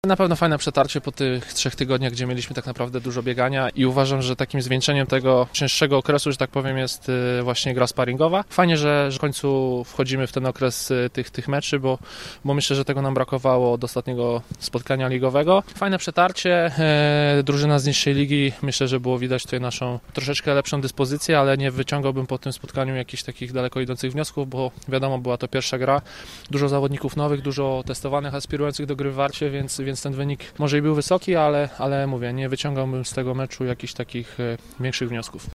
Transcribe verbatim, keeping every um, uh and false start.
Na pewno fajne przetarcie po tych trzech tygodniach, gdzie mieliśmy tak naprawdę dużo biegania i uważam, że takim zwieńczeniem tego cięższego okresu, że tak powiem, jest właśnie gra sparingowa. Fajnie, że, że w końcu wchodzimy w ten okres tych, tych meczy, bo, bo myślę, że tego nam brakowało od ostatniego spotkania ligowego. Fajne przetarcie, e, drużyna z niższej ligi, myślę, że było widać tutaj naszą troszeczkę lepszą dyspozycję, ale nie wyciągałbym po tym spotkaniu jakichś takich daleko idących wniosków, bo wiadomo, była to pierwsza gra, dużo zawodników nowych, dużo testowanych, aspirujących do gry w Warcie, więc więc ten wynik może i był wysoki, ale, ale mówię, nie wyciągałbym z tego meczu jakichś takich większych wniosków.